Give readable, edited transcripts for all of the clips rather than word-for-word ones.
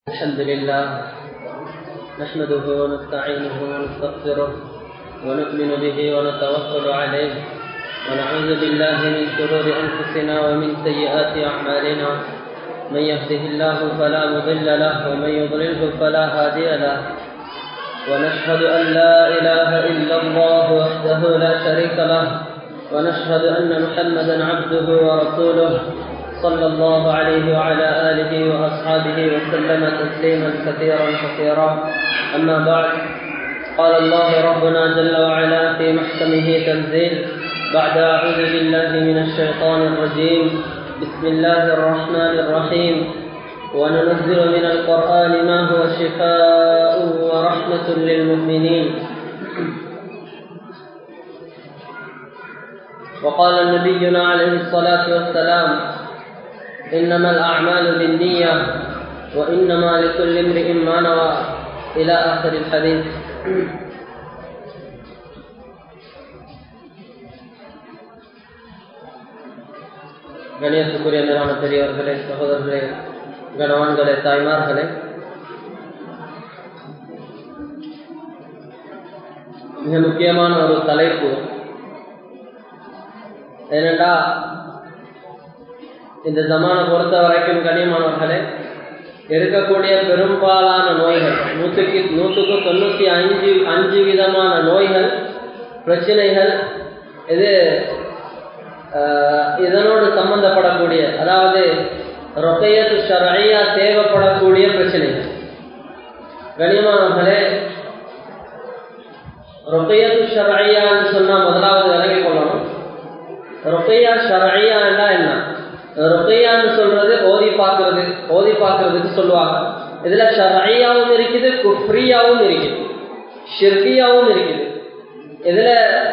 الحمد لله نحمده ونستعينه ونستغفره ونؤمن به ونتوكل عليه ونعوذ بالله من شرور أنفسنا ومن سيئات أعمالنا من يهده الله فلا مضل له ومن يضلله فلا هادي له ونشهد أن لا إله إلا الله وحده لا شريك له ونشهد أن محمدا عبده ورسوله صلى الله عليه وعلى آله وأصحابه وسلم تسليما كثيرا أما بعد قال الله ربنا جل وعلا في محكمه تنزيل بعد أعوذ بالله من الشيطان الرجيم بسم الله الرحمن الرحيم وننزل من القرآن ما هو شفاء ورحمة للمؤمنين وقال نبينا عليه الصلاة والسلام إنما الأعمال بالنية وإنما لكل امرئ ما نوى إلى آخر الحديث. கணியத்துக்குரிய மேலான பெரியவர்களே, சகோதரர்களே, கணவான்களே, தாய்மார்களே, மிக முக்கியமான ஒரு தலைப்பு. ஏனென்றா இந்த ஜமானை பொறுத்த வரைக்கும் கண்ணியமானவர்களே, இருக்கக்கூடிய பெரும்பாலான நோய்கள் 100% விதமான நோய்கள், பிரச்சனைகள் இது இதனோடு சம்பந்தப்படக்கூடிய, அதாவது ருக்யத்து ஷர்ஈயா தேவைப்படக்கூடிய பிரச்சனைகள். கண்ணியமானவர்களே, ருக்யத்து ஷர்ஈயா என்று சொன்னா முதலாவது விளங்கிக் கொள்ளணும். ருக்யா ஷர்ஈயா என்றா என்ன? ருக்யான்னு சொல்றது ஓதி பார்க்கறதுக்கு சொல்லுவாங்க. இதுல ஷர்ஈயாவும் இருக்குது, குஃப்ரியாவும் இருக்குது, ஷிர்கியாவும் இருக்குது. இதுல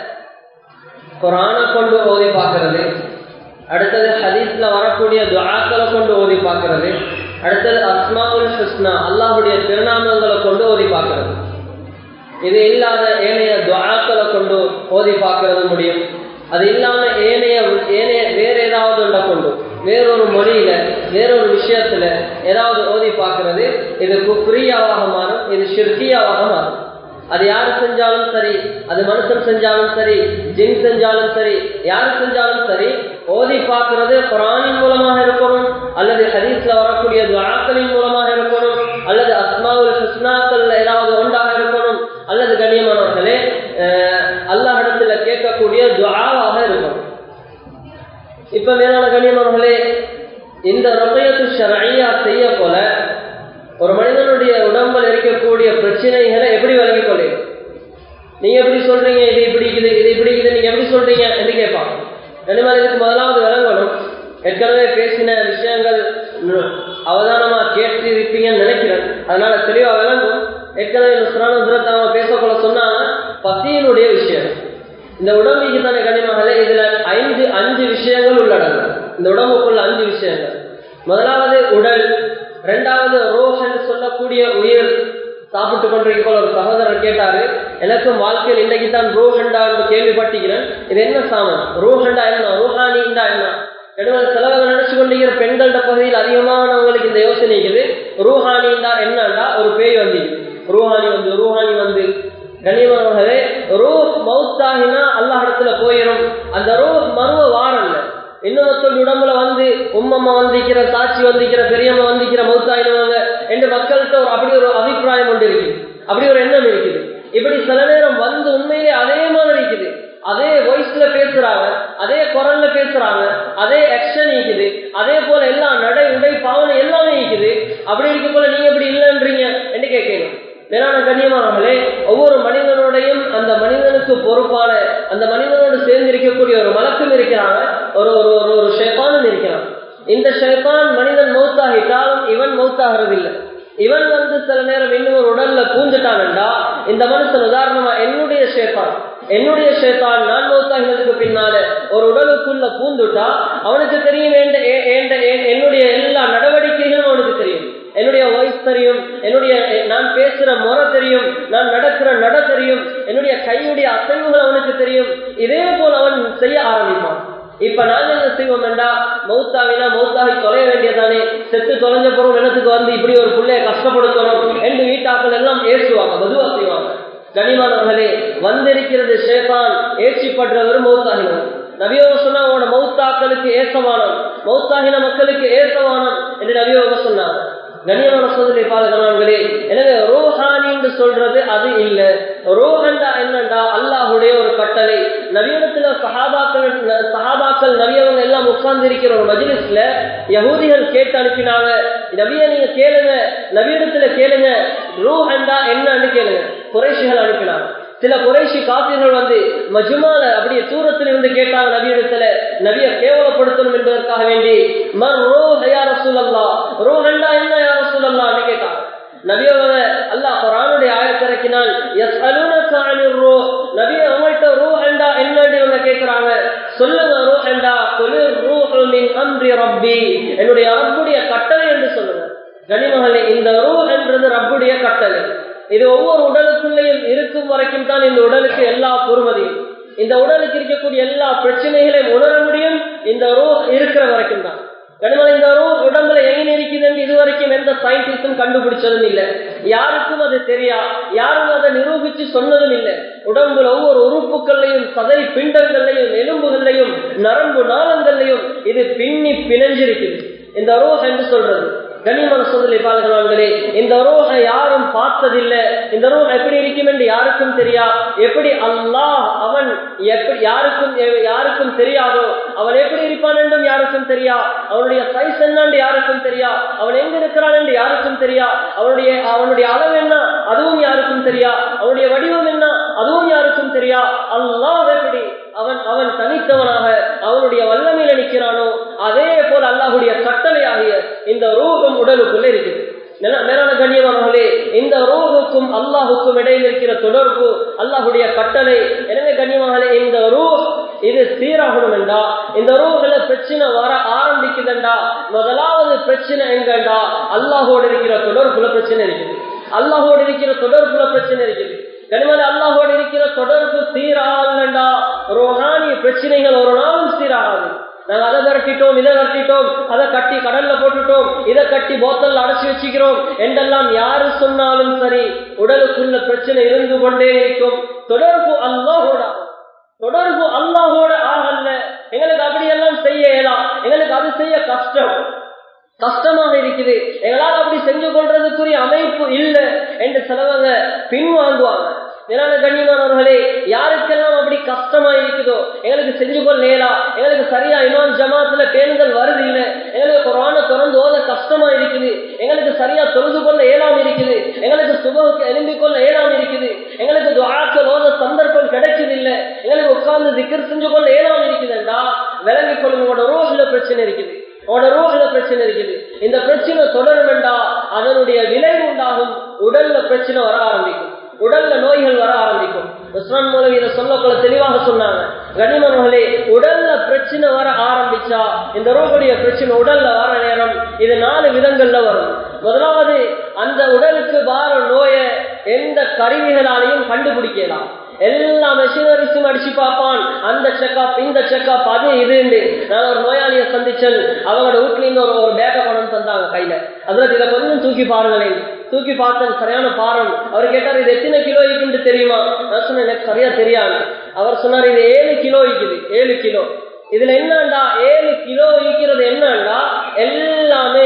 குர்ஆனை கொண்டு ஓதி பார்க்கறது, அடுத்தது ஹதீஸ்ல வரக்கூடிய துஆக்களை கொண்டு ஓதி பார்க்கறது, அடுத்தது அஸ்மாஉல் ஹுஸ்னா அல்லாஹ்வுடைய திருநாமங்களை கொண்டு ஓதி பார்க்கறது. இது இல்லாத ஏனைய துஆக்களை கொண்டு ஓதி பார்க்கறது முடியும். அது இல்லாம ஏனைய வேற ஏதாவது ஒன்றை கொண்டு வேறொரு மொழியில வேறொரு விஷயத்துல ஏதாவது ஓதி பார்க்கறது, இது குஃப்ரியாவாக மாறும், இது ஷிர்கியாவாக மாறும். அது யாரு செஞ்சாலும் சரி, அது மனுஷன் செஞ்சாலும் சரி, ஜின் செஞ்சாலும் சரி, யாரு செஞ்சாலும் சரி, ஓதி பார்க்கறது குர்ஆனின் மூலமாக இருக்கணும், அல்லது ஹதீஸ்ல வரக்கூடிய துஆக்களின் மூலமாக இருக்கணும், அல்லது அஸ்மாஉல் ஹுஸ்னாக்கள் ஏதாவது ஒன்றாக இருக்கணும், அல்லது கண்ணியமானவர்களே அல்லாஹ்விடத்துல கேட்கக்கூடிய துஆவாக இருக்கணும். இப்ப மேலான கண்ணியமானவர்களே, இந்த ருக்யத்து ஷர்ஈயா செய்ய போல ஒரு மனிதனுடைய உடம்பில் இருக்கக்கூடிய பிரச்சனைகளை எப்படி வழங்கிக் கொள்ள? நீங்க எப்படி சொல்றீங்க, இது இப்படி இருக்குது, இது இப்படி இருக்குது, நீங்க எப்படி சொல்றீங்க என்று கேட்பாங்க. கண்ணியமான இதுக்கு முதலாவது விளங்கணும். ஏற்கனவே பேசின விஷயங்கள் அவதானமா கேட்டு இருப்பீங்கன்னு நினைக்கிறேன், அதனால தெளிவா விளங்கும். ஏற்கனவே நுஸ்ரான பேசக்கொள்ள சொன்னாங்க பசியினுடைய விஷயம். இந்த உடம்புக்கு தானே கண்ணியமாகல, இதுல 5 விஷயங்கள் உள்ளடங்கும். இந்த உடம்புக்குள்ள 5 விஷயங்கள். முதலாவது உடல், இரண்டாவது ரோஹ் என்று சொல்லக்கூடிய உயிர். சாப்பிட்டு கொண்டிருக்க ஒரு சகோதரர் கேட்டாரு, எனக்கும் வாழ்க்கையில் இன்றைக்கு தான் ரோஹண்டா என்று கேள்விப்பட்டிருக்கிறேன், இது என்ன சாமன்? ரோஹண்டா என்ன, ரோஹானி என்ன? சிலவங்க நினைச்சு கொண்டிருக்கிற பெண்களோட பகுதியில் அதிகமானவங்களுக்கு இந்த யோசனை இருக்குது. ரூஹானிண்டா என்னண்டா ஒரு பேய் வந்து ரூஹானி வந்து கண்ணியமானவர்களே, ரூஹ் மௌத்தாகினா அல்லாஹ் இடத்துல போயிடும். அந்த ரூஹ் மருவ வாரல்ல, இன்னொருத்தர் உடம்புல வந்து உம்மம்மா வந்திருக்கிற, சாட்சி வந்திருக்கிற, பெரியம்மா வந்திருக்கிற, மௌத்தாயிடுவாங்க என்று மக்கள்கிட்ட அப்படி ஒரு அபிப்பிராயம் ஒன்று இருக்குது, அப்படி ஒரு எண்ணம் இருக்குது. இப்படி சில நேரம் வந்து உண்மையிலே அதே மாதிரி இருக்குது, அதே வாய்ஸ்ல பேசுறாங்க, அதே குரல்ல பேசுறாங்க, அதே ஆக்ஷன் இருக்குது, அதே போல எல்லா நடை உடை பாவனை எல்லாமே இருக்குது. அப்படி இருக்க போல நீங்க எப்படி இல்லைன்றீங்க என்று கேட்கணும். மேலான கண்ணியமானவர்களே, ஒவ்வொரு மனிதனுடையும் அந்த மனிதனுக்கு பொறுப்பான, அந்த மனிதனோடு சேர்ந்து இருக்கக்கூடிய ஒரு மலக்கும் இருக்கிறாங்க, ஒரு ஷைத்தானும் இருக்கிறான். இந்த ஷைத்தான் மனிதன் மௌத்தாகிட்டாலும் இவன் மௌத்தாகிறது இல்லை. இவன் வந்து சில நேரம் இன்னும் ஒரு உடல்ல பூந்துட்டான்டா, இந்த மனுஷன் உதாரணமா என்னுடைய ஷைத்தான் நான் மௌத்தாகினதுக்கு பின்னால ஒரு உடலுக்குள்ள பூந்துட்டா அவனுக்கு தெரியும், என்னுடைய எல்லா நடவடிக்கைகளும் அவனுக்கு தெரியும், என்னுடைய வாய்ஸ் தெரியும், நான் பேசுற முறை தெரியும், நான் நடக்கிற நட தெரியும், என்னுடைய கையுடைய அசைவுகள் அவனுக்கு தெரியும். இதே போல் அவன் செய்ய ஆரம்பிப்பான். இப்ப நாங்க என்ன செய்வோம் என்றா, மௌத்தாவினா மௌத்தாகி தொலைய வேண்டியதானே, செத்து தொலைஞ்ச பொருள் எனத்துக்கு வந்து இப்படி ஒரு பிள்ளைய கஷ்டப்படுத்தணும் என்று வீட்டாக்கள் எல்லாம் ஏற்றுவாங்க, பதுவா செய்வாங்க. கனிமானவர்களே, வந்திருக்கிறது ஷைத்தான் ஏற்றிப்படுறவர் மௌத்தாகினவர். நபியோக சொன்னா உங்களோட மௌத்தாக்களுக்கு ஏசவானம், மௌத்தாகின மக்களுக்கு ஏசவானம் என்று நபியோக சொன்னாங்க. கண்ணியமான சோதனை பாதுகாவர்களே, எனவே ரூஹானி என்று சொல்றது அது இல்ல. ரூஹண்டா என்னண்டா அல்லாஹுடைய ஒரு கட்டளை. நபியிடத்துல சஹாபாக்கள் நபியவங்க எல்லாம் உட்கார்ந்து இருக்கிற ஒரு மஜ்லிஸ்ல யஹூதிகள் கேட்டு அனுப்பினாங்க, நபியை நீங்க கேளுங்க, நபியிடத்துல கேளுங்க, ரூஹண்டா என்னன்னு கேளுங்க. குறைஷிகள் அனுப்பினாங்க. சில குறைஷி காபிர்கள் வந்து மஜ்மால அப்படியே தூரத்தில் இருந்து கேட்டாங்க நபியிடத்துல, நபியை கேவலப்படுத்தணும் என்பதற்காக வேண்டி, மர் ரூஹ் யா ரசூலல்லாஹ், ரூஹண்டா என்ன யா ரசூலல்லாஹ் என்று கேட்டாங்க. நபியவங்க அல்லாஹ் குர்ஆனுடைய ஆயத்தை இறக்கினான், யஸ்அலூனக அனிர் ரூஹ், நபியே அவங்கள்ட்ட ரூஹண்டா என்னன்னு இவங்க கேட்கிறாங்க, சொல்லுங்க ரூஹண்டா, குலிர் ரூஹு மின் அம்ரி ரப்பி, என்னுடைய ரப்புடைய கட்டளை என்று சொல்லுங்க. கனிமகளே, இந்த ரூஹ் என்றது ரப்புடைய கட்டளை. இது ஒவ்வொரு உடலுக்குள்ளேயும் இருக்கும் வரைக்கும் தான் இந்த உடலுக்கு எல்லா பொறுமதியும், இந்த உடலுக்கு இருக்கக்கூடிய எல்லா பிரச்சனைகளையும் உணர முடியும் இந்த ரூஹ் இருக்கிற வரைக்கும் தான். கனிமலை, இந்த ரூஹ் உடம்புல எங்க இருக்குது இதுவரைக்கும் எந்த சயின்டிஸ்டும் கண்டுபிடிச்சதும் இல்லை, யாருக்கும் அது தெரியா, யாரும் அதை நிரூபிச்சு சொன்னதும் இல்லை. உடம்புல ஒவ்வொரு உறுப்புகள்லையும், சதை பிண்டங்கள்லையும், எலும்புகள்லையும், நரம்பு நாளங்கள்லையும் இது பின்னி பிணைஞ்சிருக்குது இந்த ரூஹ் என்று சொல்றது. கண்ணியமான சோதனை பாதுகாவர்களே, இந்த ரூஹை யாரும் பார்த்ததில்லை, இந்த ரூஹ் எப்படி இருக்கும் என்று யாருக்கும் தெரியா. எப்படி அல்லாஹ் அவன் எப்படி யாருக்கும் தெரியாதோ, அவன் எப்படி இருப்பான் என்றும் யாருக்கும் தெரியா, அவனுடைய சைஸ் என்னன்னு யாருக்கும் தெரியா, அவன் எங்க இருக்கிறான் என்று யாருக்கும் தெரியா, அவனுடைய அளவு என்ன அதுவும் யாருக்கும் தெரியா, அவனுடைய வடிவம் என்ன அதுவும் யாருக்கும் தெரியா. அல்லாஹ் எப்படி அவன் தனித்தவனாக அவனுடைய வல்லமையில நிற்கிறானோ, அதே போல அல்லாஹுடைய கட்டளையாகிய இந்த ரூஹும் உடலுக்குள்ள இருக்குது. மேலான கண்ணியமானவர்களே, இந்த ரூஹுக்கும் அல்லாஹுக்கும் இடையில் இருக்கிற தொடர்பு அல்லாஹுடைய கட்டளை. எனவே கண்ணியமானவர்களே, இந்த ரூஹ் இது சீராகணும் என்றா, இந்த ரூஹ்ல பிரச்சனை வர ஆரம்பிக்குதுண்டா, முதலாவது பிரச்சனை எங்கண்டா அல்லாஹோடு இருக்கிற தொடர்புல பிரச்சனை இருக்குது, அல்லாஹோடு இருக்கிற தொடர்புல பிரச்சனை இருக்குது. கனிமலை, அல்லாஹோடு இருக்கிற தொடர்பு சீராகலண்டா ரோஹானி பிரச்சனைகள் ஒரு நாளும் சீராகாது. நாங்க அதை கட்டிட்டோம், இதை கட்டிட்டோம், அதை கட்டி கடல்ல போட்டுட்டோம், இதை கட்டி போத்தல்ல அடைச்சி வச்சுக்கிறோம் என்றெல்லாம் யாரு சொன்னாலும் சரி, உடலுக்குள்ள பிரச்சனை இருந்து கொண்டே இருக்கும். தொடர்பு அல்லாஹோட, தொடர்பு அல்லாஹோட ஆகல. எங்களுக்கு அப்படியெல்லாம் செய்ய இயலாம், எங்களுக்கு அது செய்ய கஷ்டமாக இருக்குது, எங்களால் அப்படி செஞ்சு கொள்றதுக்குரிய அமைப்பு இல்லை என்று சிலவங்க பின்வாங்குவாங்க. மேலான கண்ணியமானவர்களே, யாருக்கெல்லாம் அப்படி கஷ்டமா இருக்குதோ, எங்களுக்கு செஞ்சு கொள்ளேலா, எங்களுக்கு சரியா இமாம் ஜமாத்துல பேணுதல் வருது இல்லை, எங்களுக்கு குர்ஆனை திறந்து ஓத கஷ்டமா இருக்குது, எங்களுக்கு சரியா தொழுது கொள்ள ஏலாம் இருக்குது, எங்களுக்கு சுபஹுக்கு எழும்பிக் கொள்ள ஏலாம் இருக்குது, எங்களுக்கு துஆக்கள் ஓத சந்தர்ப்பம் கிடைக்குது இல்லை, எங்களுக்கு உட்கார்ந்து திக்ர் செஞ்சு கொள்ள ஏலாம் இருக்குதுண்டா, விளங்கிக் கொள்ளுங்க, உங்களோட ரூஹ்ல பிரச்சனை இருக்குது, உங்களோட ரூஹ்ல பிரச்சனை இருக்குது. இந்த பிரச்சனை தொடரும் என்றா அதனுடைய விளைவு உண்டாகும், உடல்ல பிரச்சனை வர ஆரம்பிக்கும், உடல்ல நோய்கள் வர ஆரம்பிக்கும். உஸ்மான் மௌலவி இதை சொல்லக்குள்ள தெளிவாக சொன்னாங்க. கனிமர்களே, உடல்ல பிரச்சனை வர ஆரம்பிச்சா, இந்த ரூஹுடைய பிரச்சனை உடல்ல வர நேரம் இது 4 விதங்கள்ல வரும். முதலாவது, அந்த உடலுக்கு வார நோயை எந்த கருவிகளாலையும் கண்டுபிடிக்கலாம். எல்லா மெஷினரிஸும் அடிச்சு பார்ப்பான், அந்த செக்அப் இந்த செக்அப் அது இதுன்னு. நான் ஒரு நோயாளியை சந்திச்சேன், அவங்களோட வீட்டுல இருந்து ஒரு பேக்க பணம் தந்தாங்க கையில, அதுல இதை கொஞ்சம் தூக்கி பாருங்களேன். தூக்கி பார்த்தேன், சரியான பாரம். அவர் கேட்டார், இது எத்தனை கிலோ இருக்குன்னு தெரியுமா? நான் சொன்னேன், எனக்கு சரியா தெரியாது. அவர் சொன்னார், இது 7 கிலோ இருக்குது, 7 கிலோ. இதுல என்னண்டா 7 கிலோ இருக்கிறது என்னண்டா, எல்லாமே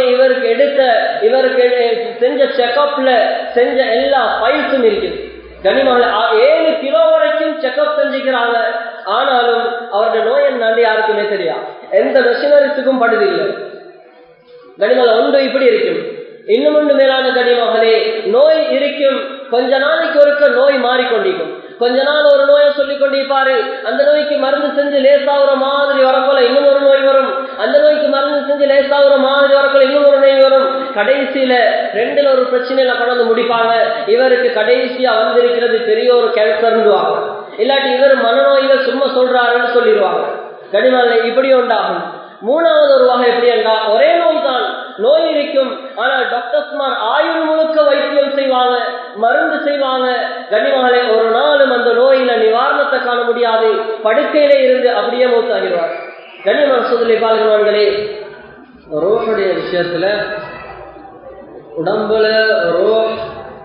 இவருக்கு செஞ்ச செக்அப்ல செஞ்ச எல்லா ஃபைல்ஸும் இருக்குது. கனிமகள் 7 கிலோ வரைக்கும் செக்அப் செஞ்சுக்கிறாங்க, ஆனாலும் அவருடைய நோய் என்னாண்டு யாருக்குமே தெரியா, எந்த மெஷினரிஸுக்கும் படுதில்லை. கனிமகள் ஒன்று இப்படி இருக்கும். இன்னும் ஒன்று மேலான கனிமகளே, நோய் இருக்கும், கொஞ்ச நாளைக்கு ஒருக்க நோய் மாறிக்கொண்டிருக்கும். கொஞ்ச நாள் ஒரு நோயை சொல்லிக் கொண்டிருப்பாரு, அந்த நோய்க்கு மருந்து செஞ்சு லேசாகிற மாதிரி வரப்போல இன்னும் ஒரு நோய் வரும், அந்த நோய்க்கு மருந்து செஞ்சு லேசாகிற மாதிரி வரப்போல இன்னும் ஒரு நோய் வரும். கடைசியில 2ல் ஒரு பிரச்சனையில கொண்டு முடிப்பாங்க. இவருக்கு கடைசியா வந்திருக்கிறது பெரிய ஒரு கேன்சர்னுவாங்க, இல்லாட்டி இவர் மனநோயில சும்மா சொல்றாருன்னு சொல்லிடுவாங்க. கனிமலை இப்படி உண்டாகும். 3வது ஒரு வகை எப்படி என்றா, ஒரே நோய் தான், நோய் இருக்கும், ஆனால் டாக்டர்ஸ்மார் ஆயுள் முழுக்க வைத்தியம் செய்வாங்க, மருந்து செய்வாங்க. கனிமகளை ஒரு நாளும் அந்த நோயில நிவாரணத்தை காண முடியாது, படுக்கையிலே இருந்து அப்படியே மூத்தாகிடுவார். கண்ணியமான சோதனை பால்கவான்களே, ரோஹுடைய விஷயத்துல உடம்புல ரோஹ்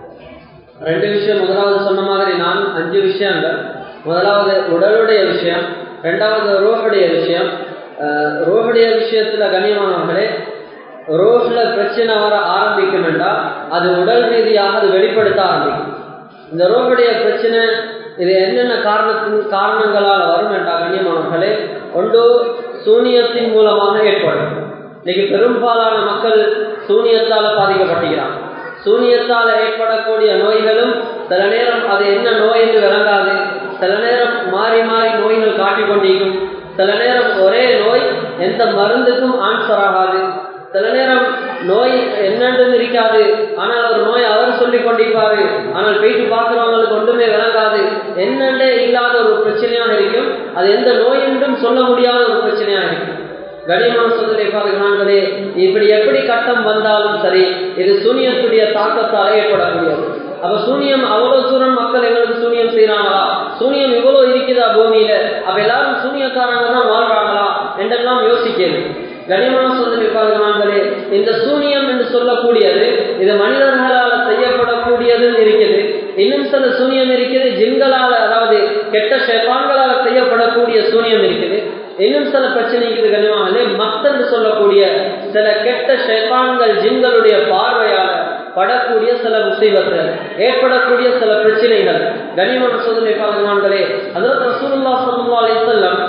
2 விஷயம். முதலாவது சொன்ன மாதிரி நான் 5 விஷயங்கள். முதலாவது உடலுடைய விஷயம், 2வது ரோஹுடைய விஷயம். ரோஹுடைய விஷயத்துல கண்ணியமானவர்களே, ரோஹ்ல பிரச்சனை வர ஆரம்பிக்கும் என்றால் அது உடல் ரீதியாக அது வெளிப்படுத்த ஆரம்பிக்கும். இந்த ரோஹுடைய பிரச்சனை இது என்னென்ன காரணங்களால் வரும் என்றால் கண்ணியமானவர்களே, ஒன்று சூனியத்தின் மூலமாக ஏற்படும். இன்னைக்கு பெரும்பாலான மக்கள் சூனியத்தால பாதிக்கப்பட்டிருக்கிறான். சூனியத்தால் ஏற்படக்கூடிய நோய்களும் சில நேரம் அது என்ன நோய் என்று விளங்காது. சில நேரம் மாறி மாறி நோய்கள் காட்டிக் கொண்டிருக்கும். சில நேரம் ஒரே நோய் எந்த மருந்துக்கும் ஆன்சர் ஆகாது. சில நேரம் நோய் என்னன்னு இருக்காது, ஆனால் ஒரு நோய் அவர் சொல்லிக் கொண்டிருப்பாரு, ஆனால் போயிட்டு பார்க்கிறவங்களுக்கு ஒன்றுமே விளங்காது. என்னண்டே இல்லாத ஒரு பிரச்சனையாக இருக்கும். அது எந்த நோய் என்றும் சொல்ல முடியாத ஒரு பிரச்சனையாக இருக்கும். கனிமான சோதனை பாருங்களே, இப்படி எப்படி கட்டம் வந்தாலும் சரி, இது சூனியத்துடைய தாக்கத்தால் ஏற்படக்கூடியது. அப்ப சூனியம் அவ்வளவு தூரம் மக்கள் எங்களுக்கு சூனியம் செய்யறாங்களா, சூனியம் இவ்வளவு இருக்குதா பூமியில, அப்ப எல்லாரும் சூனியக்காரங்க தான் வாழ்றாங்களா என்றெல்லாம் யோசிக்கிறது. கனிமான சோதனை பாருங்களே, இந்த சூனியம் என்று சொல்லக்கூடியது இது மனிதர்களால் செய்யப்படக்கூடியது இருக்குது. இன்னும் சில சூனியம் இருக்குது ஜின்களால், அதாவது கெட்ட ஷைத்தான்களால் செய்யப்படக்கூடிய சூனியம் இருக்குது. இன்னும் சில பிரச்சனை இருக்குது கனிமானே, மத்தன்னு சொல்லக்கூடிய சில கெட்ட ஷைத்தான்கள் ஜின்களுடைய பார்வையால படக்கூடிய சில முசீபத்துகள், ஏற்படக்கூடிய சில பிரச்சனைகள். கனிமான சோதனை பாருங்களே, அதாவது ரசூலுல்லாஹ் ஸல்லல்லாஹு அலைஹி வஸல்லம்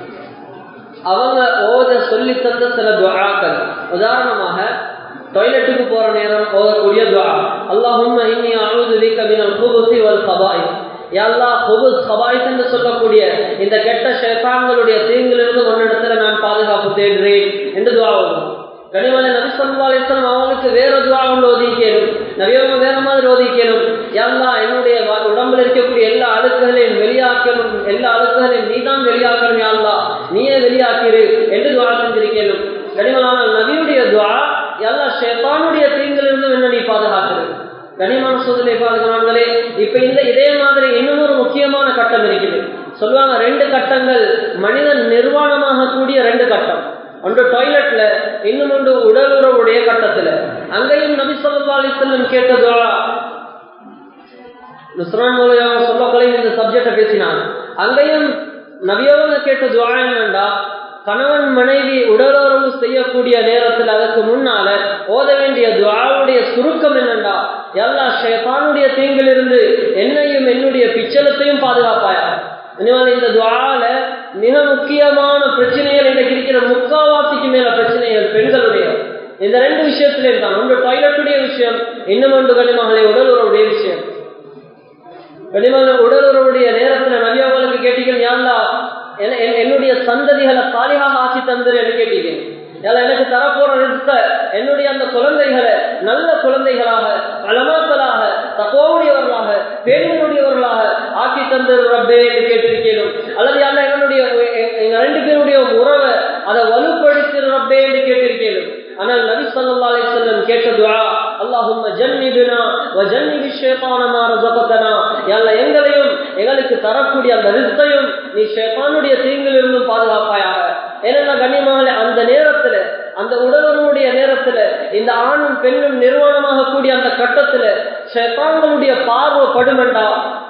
அவங்க ஓத சொல்லி தந்த சில துஆக்கள். உதாரணமாக டாய்லெட்டுக்கு போற நேரம் ஓதக்கூடிய துஆ, அல்லாஹும்ம இன்னி அஊது பிக மினல் குபுஸி வல் கபாயிஸ். யா அல்லாஹ், குபுஸ் கபாயிஸ் என்று சொல்லக்கூடிய இந்த கெட்ட ஷைத்தான்களுடைய தீங்கிலிருந்து உன்னிடத்துல நான் பாதுகாப்பு தேடுறேன் என்று துஆ ஓதும். கனிமலை நபி ஸல்லல்லாஹு அலைஹி வஸல்லம் அவங்களுக்கு வேற துஆ ஓதிக்கணும், நபியவங்க வேற மாதிரி ஓதிக்கணும். யா அல்லாஹ், என்னுடைய உடம்புல இருக்கக்கூடிய எல்லா அழுக்குகளையும் வெளியாக்கணும், எல்லா அழுக்குகளையும் நீதான் வெளியாக்கணும், யா அல்லாஹ் நீயே வெளியாக்கிரு என்று துஆ செஞ்சிருக்கணும். கனிமலான நபியுடைய துஆ, யா அல்லாஹ் ஷைத்தானுடைய தீங்கிலிருந்து என்ன நீ பாதுகாக்கிறது. கனிமான சோதனை பாதுகாங்களே, இப்ப இதே மாதிரி இன்னும் ஒரு முக்கியமான கட்டம் இருக்குது. சொல்லுவாங்க 2 கட்டங்கள் மனிதன் நிர்வாணமாக கூடிய 2 கட்டம். ஒன்று டாய்லெட்ல, இன்னும் ஒன்று உடல் உறவுடைய கட்டத்துல. அங்கேயும் நபி ஸல்லல்லாஹு அலைஹி வஸல்லம் கேட்ட துஆ, நுஸ்ரான் மௌலவி சொல்லக்கலை இந்த சப்ஜெக்ட பேசினாங்க. அங்கேயும் நபியவங்க கேட்ட துஆ என்னண்டா, கணவன் மனைவி உடலுறவு செய்யக்கூடிய நேரத்தில் அதற்கு முன்னால ஓத வேண்டிய துஆவுடைய சுருக்கம் என்னண்டா, யா அல்லாஹ் ஷைத்தானுடைய தீங்கிலிருந்து என்னையும் என்னுடைய பிச்சலத்தையும் பாதுகாப்பாயா. இந்த துஆல மிக முக்கியமான பிரச்சனைகள் இன்றைக்கு இருக்கிற 3/4 மேல பிரச்சனைகள் பெண்களுடைய இந்த 2 விஷயத்திலே தான். ஒன்று டாய்லெட்டுடைய விஷயம், இன்னும் ஒன்று கனிமகளே உடல் உறவுடைய விஷயம். கனிமகள் உடல் உறவுடைய நேரத்துல நபி அவங்களுக்கு கேட்டீங்க, யா அல்லாஹ் என்னுடைய சந்ததிகளை சாலிஹாக ஆக்கி தந்துரு என்று கேட்டீங்க. எனக்கு தரப்போற ரிஸ்க என்னுடைய அந்த குழந்தைகளை நல்ல குழந்தைகளாக, அலமாக்களாக, தக்வாவுடையவர்களாக, பேணுடையவர்களாக ஆக்கி தந்துரு ரப்பே என்று கேட்டிருக்கணும். அல்லது யாரா எங்களுடைய எங்க 2 பேருடைய உறவை அதை வலுப்படுத்தி ரப்பே என்று கேட்டிருக்கணும். ஆனால் நபி ஸல்லல்லாஹு அலைஹி வஸல்லம் கேட்ட துஆ, அல்லாஹும்ம ஜன்னிபினா வ ஜன்னிபிஷ் ஷைத்தான மா ரஸகதனா. யா அல்லாஹ், எங்களையும் எங்களுக்கு தரக்கூடிய அந்த ரிஸ்கையும் நீ ஷைத்தானுடைய தீங்கிலிருந்து பாதுகாப்பாயாக. ஏன்னா கண்ணியமானே, அந்த நேரத்துல, அந்த உடலுறவுடைய நேரத்துல, இந்த ஆணும் பெண்ணும் நிர்வாணமாக கூடிய அந்த கட்டத்துல ஷைத்தான்களுடைய பார்வைப்படுமெண்டா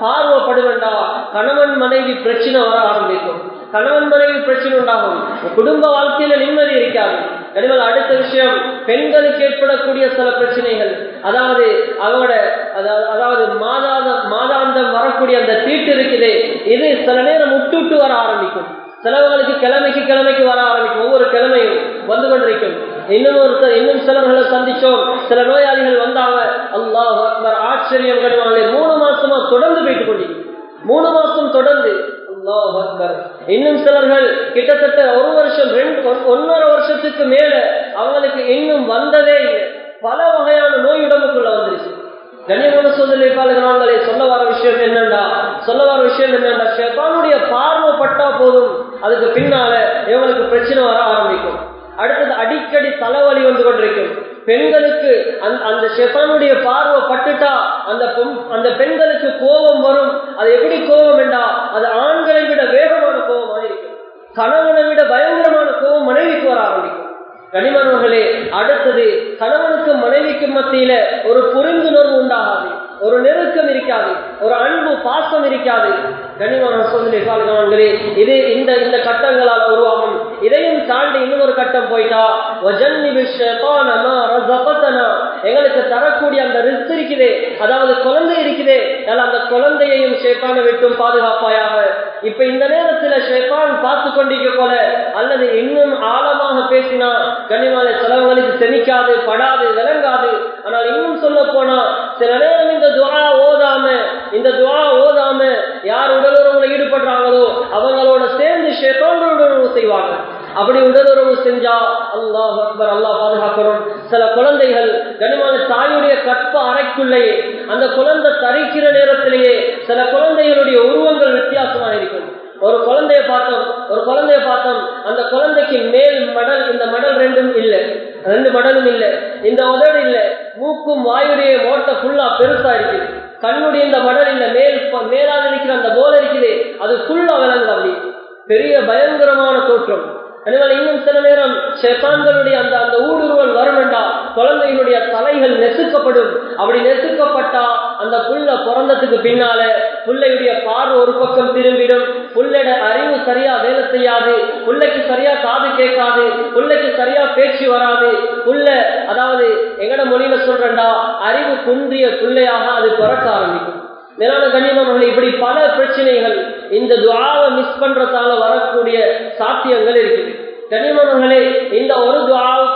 கணவன் மனைவி பிரச்சனை வர ஆரம்பிக்கும். கணவன் மனைவி பிரச்சனை உண்டாகும், குடும்ப வாழ்க்கையில நிம்மதி இருக்காது. கனிமல் அடுத்த விஷயம், பெண்களுக்கு ஏற்படக்கூடிய சில பிரச்சனைகள். அதாவது அதாவது மாதாந்தம் வரக்கூடிய அந்த தீட்டு இருக்குதே, இது சில நேரம் விட்டு வர ஆரம்பிக்கும். சிலவங்களுக்கு கிழமைக்கு வர ஆரம்பிக்கும். ஒவ்வொரு கிழமையும் வந்து கொண்டிருக்கும். இன்னும் சிலர்களை சந்திச்சோம். சில நோயாளிகள் வந்தாங்க, அல்லாஹ் அக்பர், ஆச்சரியம் கடுவாங்களே, 3 மாசமா தொடர்ந்து போயிட்டு கொண்டிருக்கு. 3 மாசம் தொடர்ந்து, அல்லாஹ் அக்பர். இன்னும் சிலர்கள் கிட்டத்தட்ட 1 வருஷம் 1.5 வருஷத்துக்கு மேல அவங்களுக்கு இன்னும் வந்ததே இல்லை. பல வகையான நோய் உடம்புக்குள்ள வந்துருச்சு. கண்ணியமான சோதனை பாலுகிறாங்களே, சொல்ல வர விஷயம் என்னண்டா, ஷைத்தானுடைய பார்வை பட்டா போதும், அதுக்கு பின்னால இவங்களுக்கு பிரச்சனை வர ஆரம்பிக்கும். அடுத்தது அடிக்கடி தலைவலி வந்து கொண்டிருக்கும். பெண்களுக்கு அந்த ஷைத்தானுடைய பார்வை பட்டுட்டா அந்த பெண்களுக்கு கோபம் வரும். அது எப்படி கோபம் என்றா, அது ஆண்களை விட வேகமான கோபமாக இருக்கும், கணவனை விட பயங்கரமான கோபம் மனைவிக்கு வர ஆரம்பிக்கும். கனிமனவர்களே, அடுத்தது கணவனுக்கும் மனைவிக்கும் மத்தியில ஒரு புரிந்துணர்வு உண்டாகாது, ஒரு நெருக்கம் இருக்காது, ஒரு அன்பு பாசம் இருக்காது. கனிமன சோதனை இது இந்த கட்டங்களால் உருவாகும். இதையும் தாண்டி இன்னொரு கட்டம் போயிட்டா, எங்களுக்கு தரக்கூடிய அந்த ரிஸ்க் இருக்குதே, அதாவது குழந்தை இருக்குதே, அந்த குழந்தையையும் ஷைத்தானை விட்டும் பாதுகாப்பாயாக. இப்ப இந்த நேரத்துல ஷைத்தான் பார்த்து கொண்டிருக்க போல, அல்லது இன்னும் ஆழமாக பேசினா கனிமால சிலவங்களுக்கு செமிக்காது, படாது, விளங்காது. ஆனால் இன்னும் சொல்ல போனா சில நேரம் இந்த துஆ ஓதாம யார் உடலுறவுல ஈடுபடுறாங்களோ அவங்களோட சேர்ந்து ஷைத்தானோட உறவு செய்வாங்க. அப்படி உடலுறவு செஞ்சா அல்லாஹ் அக்பர், அல்லாஹ் பாதுகாக்கணும். சில குழந்தைகள் கனிமான தாயுடைய கற்ப அறைக்குள்ளேயே அந்த குழந்தை தரிக்கிற நேரத்திலேயே சில குழந்தைகளுடைய உருவங்கள் வித்தியாசமாக இருக்கும். ஒரு குழந்தைய பார்த்தோம், அந்த குழந்தைக்கு மேல் மடல், இந்த மடல் ரெண்டு மடலும் இல்லை, இந்த உதடு இல்லை, மூக்கும் வாயுடைய ஓட்ட ஃபுல்லா பெருசா இருக்குது, கண்ணுடைய இந்த மடல் இல்லை, மேலாக இருக்கிற அந்த போல இருக்குது, அது ஃபுல்லா விளங்குது. அப்படி பெரிய பயங்கரமான தோற்றம். அதனால இன்னும் சில நேரம் ஷைத்தான்களுடைய அந்த ஊடுருவல் வருமெண்டா குழந்தைகளுடைய தலைகள் நெசுக்கப்படும். அப்படி நெசுக்கப்பட்டா அந்த புள்ள பிறந்ததுக்கு பின்னால புள்ளையுடைய பார்வை ஒரு பக்கம் திரும்பிடும், புள்ளட அறிவு சரியா வேலை செய்யாது, புள்ளைக்கு சரியா காது கேட்காது, புள்ளைக்கு சரியா பேச்சு வராது, புள்ள அதாவது எங்கட மொழியில சொல்றா அறிவு குன்றிய புள்ளையாக அது பிறக்க ஆரம்பிக்கும். மேலான கண்ணியமானவர்களே, இப்படி பல பிரச்சனைகள் இந்த துஆவை மிஸ் பண்றதால வரக்கூடிய சாத்தியங்கள் இருக்குது. கண்ணியமானவர்களே, இந்த ஒரு துஆவுக்கு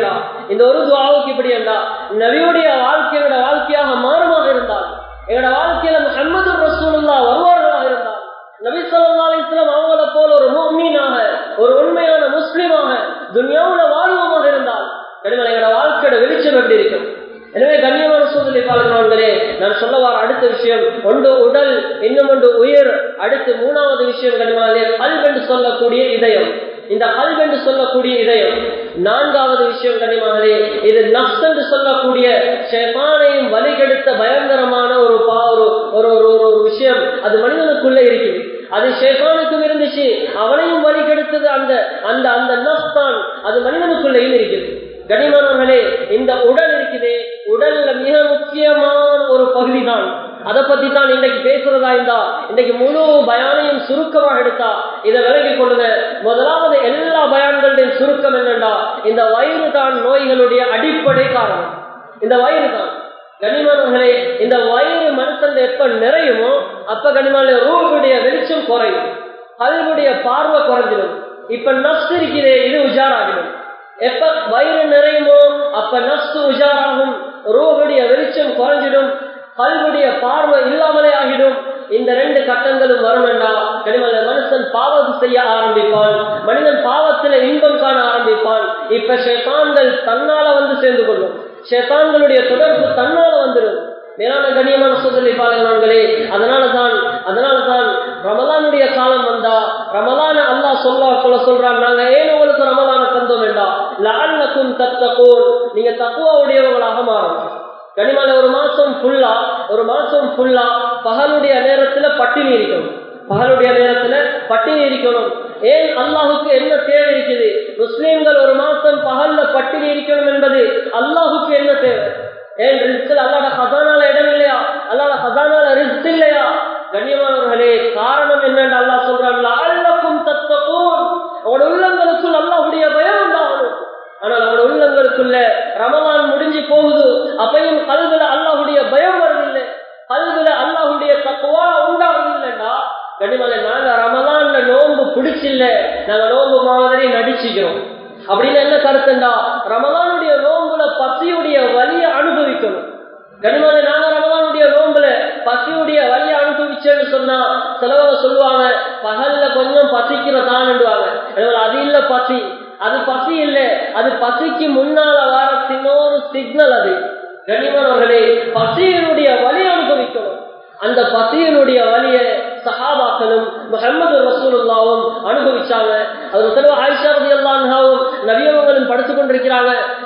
இப்படி என்றா நபியுடைய வாழ்க்கையோட வாழ்க்கையாக மாறுமாக இருந்தால், எங்களோட வாழ்க்கையில முஹம்மது ரசூலுல்லாஹ் வருவார்களாக இருந்தால், நபி ஸல்லல்லாஹு அலைஹி வஸல்லம் அவங்கள போல ஒரு முஃமினாக, ஒரு உண்மையான முஸ்லிமாக துன்யாவுல வாழ்வோமாக இருந்தால் கண்ணியமான எங்களோட வாழ்க்கையோட வெளிச்சம் எப்படி இருக்கும்? எனவே கண்ணியமான சூழ்நிலை பாலகர்களே, நான் சொல்ல வர அடுத்த விஷயம் ஒன்று உடல், இன்னும் ஒன்று உயிர். அடுத்து மூணாவது விஷயம் கண்ணியமானே கல்ப் என்று சொல்லக்கூடிய இதயம். இந்த கல்ப் என்று சொல்லக்கூடிய இதயம். நான்காவது விஷயம் கண்ணியமானே இது நஃப்ஸ் என்று சொல்லக்கூடிய ஷைத்தானையும் வழிகெடுத்த பயங்கரமான ஒரு விஷயம். அது மனிதனுக்குள்ள இருக்குது. அது ஷைத்தானுக்கும் இருந்துச்சு, அவனையும் வழிகெடுத்தது அந்த அந்த நஃப்ஸ் தான். அது மனிதனுக்குள்ளேயும் இருக்குது. கண்ணியமானவர்களே, இந்த உடல் இருக்குதே, உடல்ல மிக முக்கியமான ஒரு பகுதி தான். அதை பத்தி தான் இன்றைக்கு பேசுறதா இருந்தா, இன்றைக்கு முழு பயானையும் சுருக்கமாக எடுத்தா இதை விலகிக் கொள்ளுங்க. முதலாவது எல்லா பயான்களுடைய சுருக்கம் என்னண்டா, இந்த வயிறு தான் நோய்களுடைய அடிப்படை காரணம். இந்த வயிறு தான் கண்ணியமானவர்களே, இந்த வயிறு மனுஷன் எப்ப நிறையுமோ அப்ப கண்ணியமான ரூஹுடைய வெளிச்சம் குறையும், கல்புடைய பார்வை குறைஞ்சிடும். இப்ப நஃப்ஸ் இருக்கிறே, இது உஜாராகிடும். எப்ப வயிறு நிறையுமோ அப்ப நஃப்ஸ் உஜாராகும், ரூஹுடைய வெளிச்சம் குறைஞ்சிடும், கல்புடைய பார்வை இல்லாமலே ஆகிடும். இந்த ரெண்டு கட்டங்களும் வரும் என்றால் மனுஷன் பாவம் செய்ய ஆரம்பிப்பான், மனிதன் பாவத்தில இன்பம் காண ஆரம்பிப்பான். இப்ப ஷைத்தான்கள் தன்னால வந்து சேர்ந்து கொள்ளும், ஷைத்தான்களுடைய தொடர்பு தன்னால வந்துடும். மேலான கண்ணியமான சோதனை பாலகர்களே, அதனாலதான் ரமலானுடைய காலம் வந்தா ரமலான அல்லாஹ் சொல்றான், நாங்க ஏன் உங்களுக்கு ரமலான தந்தோம் என்றா லஅல்லக்கும் தத்தகூன், நீங்க தக்வாவுடையவங்களாக மாறணும். கனிமால ஒரு மாசம் ஃபுல்லா பகலுடைய நேரத்துல பட்டினி இருக்கணும். ஏன்? அல்லாஹுக்கு என்ன தேவை இருக்குது? முஸ்லிம்கள் ஒரு மாசம் பகல்ல பட்டினி இருக்கணும் என்பது அல்லாஹுக்கு என்ன தேவை? ஏன் ரிஸ்க் அல்லாஹ்வுடைய ஹஸானால இடம் இல்லையா? அல்லாஹ்வுடைய ஹஸானால ரிஸ்க் இல்லையா? கண்ணியமானவர்களே, காரணம் என்னன்னு அல்லாஹ் சொல்றான், லஅல்லக்கும் தத்தகூன், உங்களுடைய உள்ளங்களுக்குள் அல்லாஹ்வுடைய பயம் உண்டாகணும். ஆனால் அவனுடைய உள்ளங்களுக்குள்ள ரமலான் முடிஞ்சு போகுது, அப்பையும் கல்வில அல்லாஹ்வுடைய பயம் வருதில்லை, கல்வில அல்லாஹ்வுடைய தக்வா உண்டாகுதில்லைண்டா கண்டிப்பாக நாங்க ரமலான்ல நோன்பு பிடிச்சில்ல, நாங்க நோன்பு மாதிரி நடிச்சுக்கிறோம். அப்படின்னு என்ன கருத்துண்டா, ரமலானுடைய நோன்புல பசியுடைய வலியை அனுபவிக்கணும். கண்டிப்பாக நாங்க ரமலானுடைய நோன்புல பசியுடைய வலியை அனுபவிச்சேன்னு சொன்னா சிலவங்க சொல்லுவாங்க பகல்ல கொஞ்சம் பசிக்கிறதான்னுவாங்க. அது இல்ல பசி, அது பசி இல்லை, அது பசிக்கு முன்னால வர சின்னொரு சிக்னல். அது கண்ணியமானவர்களே, பசியினுடைய வலி அனுபவிக்கணும். அந்த பசியினுடைய வலிய சஹாபாக்களும் முஹம்மது ரசூலுல்லாஹும் அனுபவிச்சாங்க. அது ஆயிஷா ரலியல்லாஹு அன்ஹாவும் நபி அவர்களும் படுத்துக் கொண்டிருக்கிறாங்க.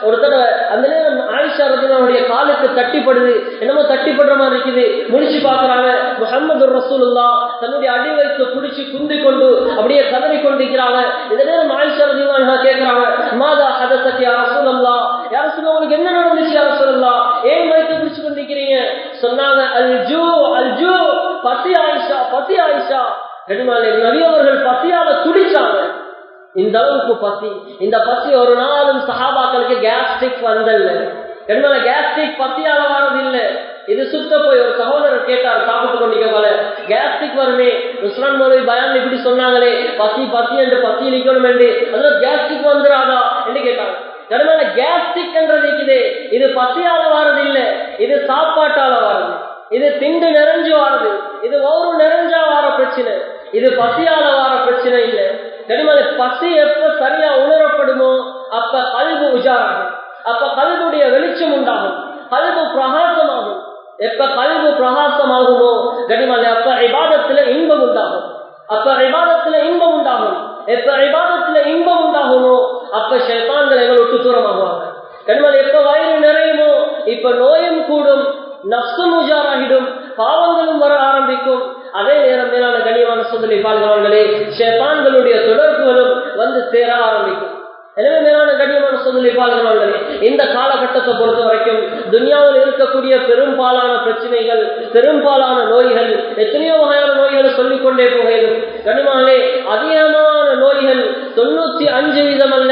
ஒரு தடவை அந்த நேரம் ஆயிஷா ரலியல்லாஹு காலுக்கு தட்டிப்படுது, என்னமோ தட்டிப்படுற மாதிரி இருக்குது. முடிச்சு பாக்குறாங்க, முஹம்மது ரசூலுல்லாஹ் தன்னுடைய அடி வைத்து புடிச்சு குந்தி கொண்டு அப்படியே கதறி கொண்டிருக்கிறாங்க. இந்த நேரம் ஆயிஷா ரலியல்லாஹு கேட்கிறாங்க, மாதா ஹதஸத் யா ரசூலுல்லாஹ், யா ரசூலுல்லாஹ் உங்களுக்கு என்ன நடந்துச்சு யா ரசூலுல்லாஹ், ஏன் வைத்து பிடிச்சு கொண்டிருக்கிறீங்க? சொன்னாங்க, அல்ஜூ அல்ஜூ, பசி ஆயிஷா பசி ஆயிஷா. நபி அவர்கள் பசியால துடிச்சாங்க. இந்த அளவுக்கு பசி. இந்த பசி ஒரு நாளும் சஹாபாக்களுக்கு கேஸ்ட்ரிக் வந்தல்ல. கேஸ்ட்ரிக் பசியால வாரது இல்லை. இது சுத்த போய் ஒரு சகோதரர் கேட்டார், சாப்பிட்டு கொண்டிருக்க கேஸ்ட்ரிக் வருமே, உஸ்மான் மௌலவி பயான் இப்படி சொன்னாங்களே, பசி பசி என்று பசி இழிக்கணும் என்று, அதுல கேஸ்ட்ரிக் வந்துடாதா என்று கேட்டாங்க. கேஸ்ட்ரிக் என்றது இருக்குது, இது பசியால வாரது இல்லை, இது சாப்பாட்டால வாரது. இது திண்டு நிறைஞ்சு வாரது, இது ஒவ்வொரு நிறைஞ்சா வார பிரச்சனை, இது பசியால வார பிரச்சனை இல்லை. பசி எப்ப சரியா உணரப்படுமோ அப்ப கல்பு உஜாராகும், அப்ப கல்புடைய வெளிச்சம் உண்டாகும், கல்பு பிரகாசமாகும். எப்ப கல்பு பிரகாசமாகுமோ அப்ப இபாதத்துல இன்பம் உண்டாகும், அப்ப இபாதத்துல இன்பம் உண்டாகும். எப்ப இபாதத்துல இன்பம் உண்டாகுமோ அப்ப ஷைத்தான்கள் எங்களை விட்டு தூரமாகுவாங்க. எப்ப வயிறு நிறையுமோ இப்ப நோயும் கூடும், நஃப்ஸும் உஜாராகிடும், பாவங்களும் வர ஆரம்பிக்கும். அதே நேரம் மேலான கண்ணியமான சகோதரர்களே பால்கவான்களே, ஷைத்தான்களுடைய தொடர்புகளும் வந்து சேர ஆரம்பிக்கும். எனவே மேலான கண்ணியமான சகோதரர்களே பால்கவான்களே, இந்த காலகட்டத்தை பொறுத்த வரைக்கும் துன்யாவில் இருக்கக்கூடிய பெரும்பாலான பிரச்சனைகள், பெரும்பாலான நோய்கள், எத்தனையோ வகையான நோய்களை சொல்லிக் கொண்டே போகிறோம். கண்ணியமானே, அதிகமான நோய்கள் 95% அல்ல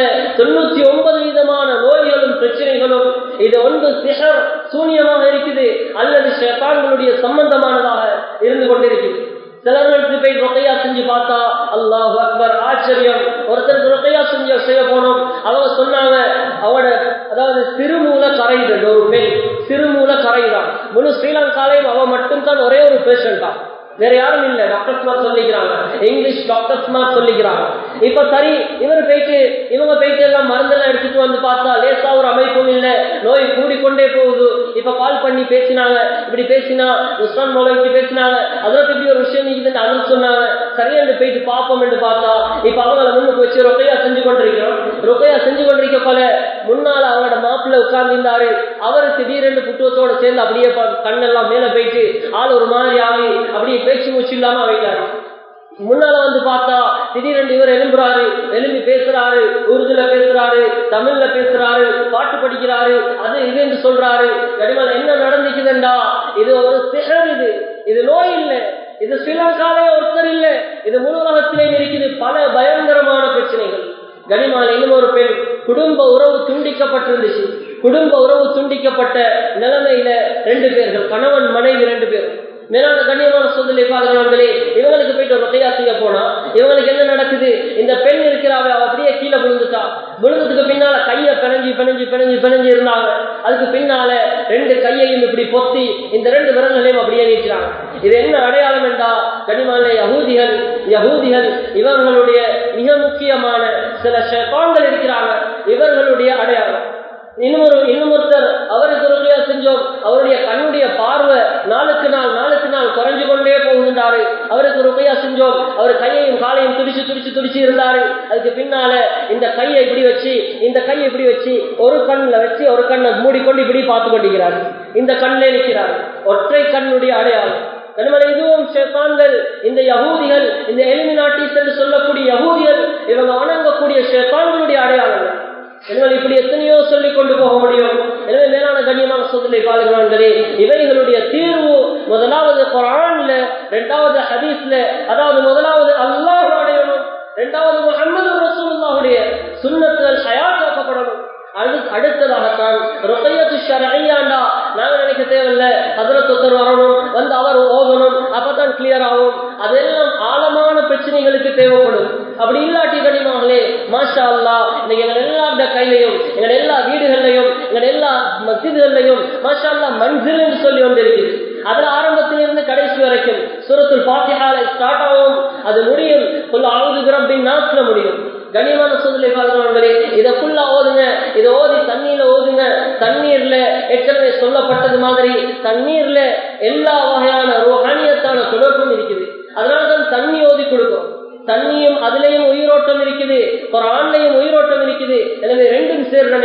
99% நோய்களும் பிரச்சனைகளும் இது ஒன்று சிஹர் சூனியமாக இருக்குது, அல்லது ஷைத்தான்களுடைய சம்பந்தமானதாக இருந்து கொண்டிருக்கிறது. சிலர்களுக்கு போய் ருக்கையா செஞ்சு பார்த்தா அல்லாஹ் அக்பர் ஆச்சரியம். ஒருத்தருக்கு ருக்கையா செய்ய போனோம், அவங்க சொன்னாங்க அவட அதாவது சிறுமூல கரையுது, ஒரு பெண் சிறுமூல கரைதான். முழு ஸ்ரீலங்காலையும் அவ மட்டும்தான் ஒரே ஒரு பேஷண்டா, வேற யாரும் இல்ல. டாக்டர்ஸ்மார் சொல்லிக்கிறாங்க, இங்கிலீஷ் டாக்டர்ஸ்மார் சொல்லிக்கிறாங்க. இப்ப சரி இவங்க போயிட்டு எல்லாம் மருந்தெல்லாம் எடுத்துட்டு வந்து பார்த்தா லேசா ஒரு அமைப்பும் இல்ல, நோய் கூடிக்கொண்டே போகுது. இப்ப கால் பண்ணி பேசினாங்க, இப்படி பேசினா உஸ்மான் மௌலவிக்கு பேசினாங்க, அதற்கு இப்படி ஒரு விஷயம் இருக்குதுன்னு அது சொன்னாங்க. சரியா போயிட்டு பார்ப்போம் என்று பார்த்தா இப்ப அவங்கள முன்னுக்கு வச்சு ரொக்கையா செஞ்சு கொண்டிருக்கிறோம். ரொக்கையா செஞ்சு கொண்டிருக்க போல முன்னால அவங்களோட மாப்பிள்ள உட்கார்ந்து இருந்தாரு. அவரு திடீரென்று புட்டுவத்தோட சேர்ந்து அப்படியே கண்ணெல்லாம் மேல போயிட்டு ஆள் ஒரு மாதிரி ஆகி அப்படியே பேச்சு மூச்சு இல்லாம வைத்தாரு. முன்னால வந்து பார்த்தா திடீரென்று இவர் எழும்புறாரு, எழும்பி பேசுறாரு, உருதுல பேசுறாரு, தமிழ்ல பேசுறாரு, பாட்டு படிக்கிறாரு, அது இது என்று சொல்றாரு. கடிமல் என்ன நடந்துக்குதுண்டா, இது ஒரு சிஹர், இது நோய் இல்லை, இது ஸ்ரீலங்காவே ஒருத்தர் இல்லை, இது முழு உலகத்திலே இருக்குது பல பயங்கரமான பிரச்சனைகள். கனிமால் இன்னும் ஒரு பெண் குடும்ப உறவு துண்டிக்கப்பட்டிருந்துச்சு. குடும்ப உறவு துண்டிக்கப்பட்ட நிலைமையில 2 பேர்கள், கணவன் மனைவி 2 பேரும். மேலான கண்ணியமான சோதனை பாதுகாவல்களே, இவங்களுக்கு போயிட்டு ருக்கையா செய்ய போனா இவங்களுக்கு என்ன நடக்குது, இந்த பெண் இருக்கிறாவே அவ அப்படியே கீழே விழுந்துட்டா. விழுந்ததுக்கு பின்னால கையை பிணைஞ்சு இருந்தாங்க. அதுக்கு பின்னால 2 கையையும் இப்படி பொத்தி இந்த 2 விரல்களையும் அப்படியே நீக்கிறாங்க. இது என்ன அடையாளம் என்றா கனிமான யகூதிகள் இவர்களுடைய மிக முக்கியமான சில ஷைத்தான்கள் இருக்கிறாங்க, இவர்களுடைய அடையாளம். இன்னொருத்தர் அவருக்கு ருக்கையா செஞ்சோம், அவருடைய கண்ணுடைய பார்வை நாளுக்கு நாள் குறைஞ்சு கொண்டே போகின்றாரு. அவருக்கு ருக்கையா செஞ்சோம், அவர் கையையும் காலையும் துடிச்சு இருந்தாரு. அதுக்கு பின்னால இந்த கையை இப்படி வச்சு ஒரு கண்ணில் வச்சு ஒரு கண்ணை மூடிக்கொண்டு இப்படி பார்த்து கொண்டிருக்கிறார். இந்த கண்ணிலே நிற்கிறார், ஒற்றை கண்ணுடைய அடையாளம். இதுவும் ஷைத்தான்கள், இந்த யகூதிகள், இந்த எலிமினாட்டிஸ் என்று சொல்லக்கூடிய யகூதிகள், இவங்க வணங்கக்கூடிய ஷைத்தான்களுடைய அடையாளங்கள். இப்படி எத்தனையோ சொல்லிக் கொண்டு போக முடியும். எனவே மேலான கண்ணியமான சோதனை பாதுகாவல்களே, இவைகளுடைய தீர்வு முதலாவது குர்ஆன்ல, 2வது ஹதீஸ்ல. அதாவது முதலாவது அல்லாஹ் அடையணும், 2வது முஹம்மது ரசூலுல்லாஹுடைய சுன்னத்துகள் ஹயாத்தாக்கப்படணும். அடுத்ததாகத்தான் ருக்கையத்து ஷர்இய்யாண்டா நாங்க நினைக்க தேவையில்லை, ஹஜ்ரத் ஒருத்தர் வரணும் வந்து அவர் ஓதணும் அப்பதான் கிளியர் ஆகும். அதெல்லாம் ஆழமான பிரச்சனைகளுக்கு தேவைப்படும். அப்படி இல்லாட்டி கனிமாங்களே, மாஷா அல்லாஹ் இன்னைக்கு எங்க எல்லா கையிலையும், எங்க எல்லா வீடுகள்லையும், எங்க எல்லா மஸ்ஜிதுகள்லையும் மாஷா அல்லாஹ் மன்சில் என்று சொல்லி கொண்டிருக்குது. அதுல ஆரம்பத்திலிருந்து கடைசி வரைக்கும் சூரத்துல் ஃபாத்திஹால ஸ்டார்ட் ஆகும், அது முடியும் குல் அஊது பிரப்பின் நாஸ்ல முடியும். கனிமான சூழ்நிலை பாதுகாவல்களே, இதை ஃபுல்லா ஓதுங்க, இதை ஓதி தண்ணீர்ல ஓதுங்க. தண்ணீர்ல ஏற்கனவே சொல்லப்பட்டது மாதிரி தண்ணீர்ல எல்லா வகையான ரோஹானியத்தான தொடர்பும் இருக்குது. அதனாலதான் தண்ணி ஓதி கொடுக்கும். தண்ணியும் அதுலயும் உயிரோட்டம் இருக்குது, குர்ஆன்லயும் உயிரோட்டம் இருக்குது. எனவே 2ம் சேர்ற நேரம்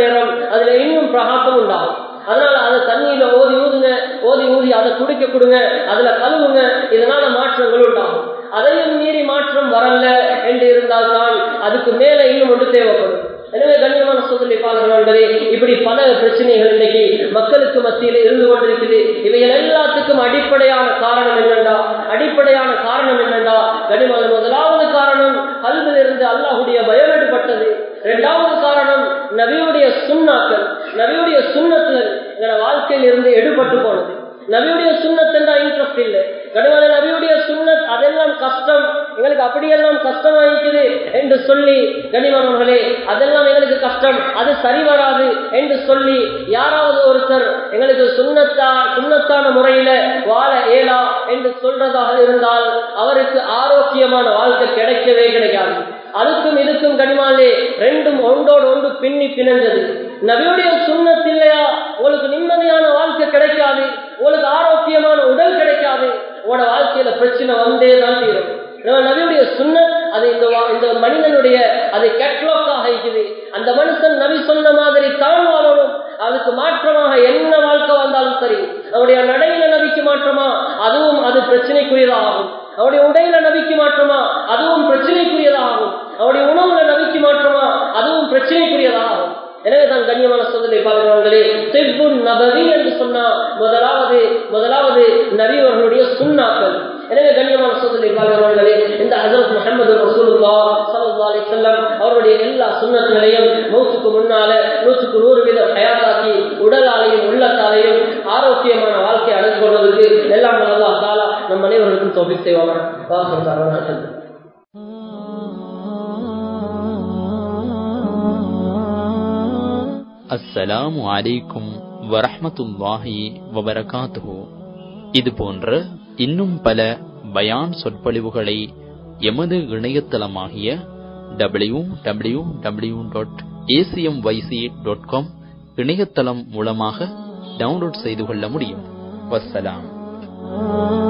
அதுல இன்னும் பிரகாசம் உண்டாகும். அதனால அதை தண்ணியில ஓதி ஊதி அதை குடிக்க கொடுங்க, அதுல கழுவுங்க, இதனால மாற்றங்கள் உண்டாகும். அதையும் மீறி மாற்றம் வரல என்று இருந்தால்தான் அதுக்கு மேல இன்னும் ஒன்று தேவைப்படும். எனவே கண்ணியமான சகோதரர்களே பாருங்களே, இப்படி பல பிரச்சனைகள் இன்னைக்கு மக்களுக்கு மத்தியில் இருந்து கொண்டிருக்குது. இவைகள் எல்லாத்துக்கும் அடிப்படையான காரணம் என்னண்டா கண்ணியமான முதலாவது காரணம் கல்வியில் இருந்து அல்லாஹ்வுடைய பயம் எடுபட்டது. இரண்டாவது காரணம் நபியுடைய சுன்னாக்கள், நபியுடைய சுன்னத்துகள் எங்களோட வாழ்க்கையில் இருந்து எடுபட்டு போனது. நபியுடைய சுன்னத் என்றா இன்ட்ரெஸ்ட் இல்லை. கடுமையான நபியுடைய சுன்னத் அதெல்லாம் கஷ்டம், எங்களுக்கு அப்படியெல்லாம் கஷ்டமாயிக்குது என்று சொல்லி கனிமானவர்களே, அதெல்லாம் எங்களுக்கு கஷ்டம், அது சரி வராது என்று சொல்லி யாராவது ஒருத்தர் எங்களுக்கு சுன்னத்தான முறையில வாழ இயலா என்று சொல்றதாக இருந்தால் அவருக்கு ஆரோக்கியமான வாழ்க்கை கிடைக்கவே கிடைக்காது. அதுக்கும் இதுக்கும் கனிமாலே ரெண்டும் ஒன்றோடு ஒன்று பின்னி பிணைஞ்சது. நபியுடைய சுன்னத் இல்லையா உங்களுக்கு நிம்மதியான வாழ்க்கை கிடைக்காது, உங்களுக்கு ஆரோக்கியமான உடல் கிடைக்காது, உங்களோட வாழ்க்கையில பிரச்சனை வந்தே தான் தீரும். நபியுடைய சுன்னத் அது இந்த மனிதனுடைய அது கேட்லாக்காக இருக்குது. அந்த மனுஷன் நபி சொன்ன மாதிரி தான் வாழணும். அதுக்கு மாற்றமாக என்ன வாழ்க்கை வந்தாலும் சரி, அவருடைய நடையில நபிக்கு மாற்றமா அதுவும் அது பிரச்சனைக்குரியதாகும். அவருடைய உடையில நபிக்கு மாற்றமா அதுவும் பிரச்சனைக்குரியதாகும். அவருடைய உணவுல நபிக்கு மாற்றமா அதுவும் பிரச்சனைக்குரியதாகும். எனவே தான் கண்ணியமான சகோதரர்களே பாருங்களே, திப்புன் நபவி என்று சொன்னா முதலாவது நபி அவர்களுடைய சுன்னாக்கள். எனவே கண்ணியமான சகோதரர்களே பாருங்களே, இந்த ஹஜ்ரத் முஹம்மது ரசூலுல்லாஹ் ஸல்லல்லாஹு அலைஹி வஸல்லம் அவருடைய எல்லா சுன்னத்துகளையும் மௌத்துக்கு முன்னால 100% ஹயாத்தாக்கி உடலாலையும் உள்ளத்தாலையும் ஆரோக்கியமான வாழ்க்கை அடைந்து கொள்வதற்கு எல்லாம் அல்லாஹ் தஆலா நம் அனைவருக்கும் தௌஃபீக் செய்வாங்க. அஸ்ஸலாமு அலைக்கும் வரஹ்மத்துல்லாஹி வபரகாத்துஹு. இது போன்ற இன்னும் பல பயான் சொற்பொழிவுகளை எமது இணையதளமாகிய www.acmyc.com இணையதளம் மூலமாக டவுன்லோட் செய்து கொள்ள முடியும். வஸ்ஸலாம்.